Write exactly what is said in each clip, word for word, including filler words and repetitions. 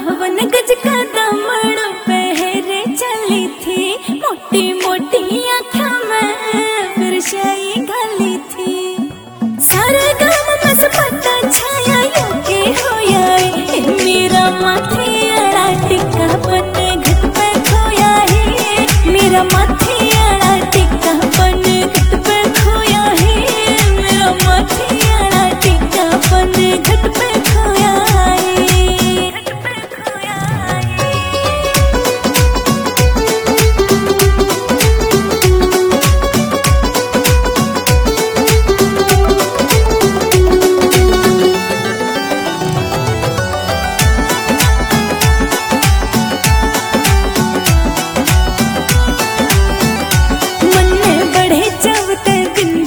बावन गज का दामन पहरे चली थी, मोटी मोटी आँखों में फिर शाही घाली थी। सारे गाँव में सपटा छाया योगी होया, मेरा माथे अड़ा टिक्का पन घट पे खोया है, मेरा माथे अड़ा टिक्का पन घट पे खोया है, मेरा माथे अड़ा टिक्का पन घट पे खोया है, घट पे खोया है।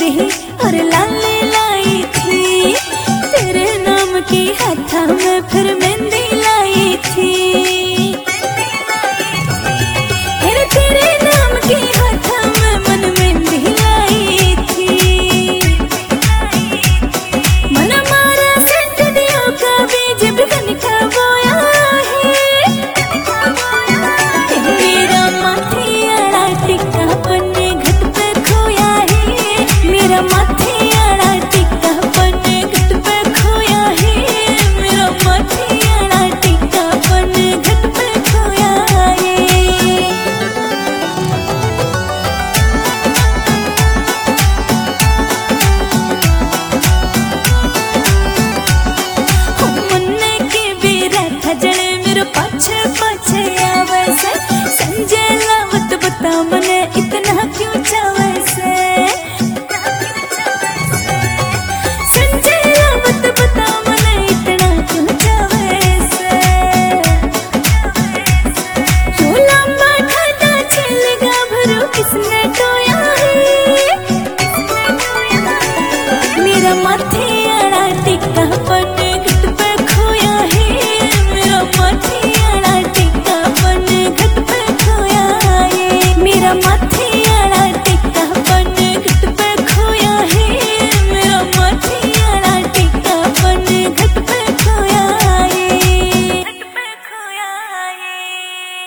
और लाले लाई थी, तेरे नाम की हाथा में फिर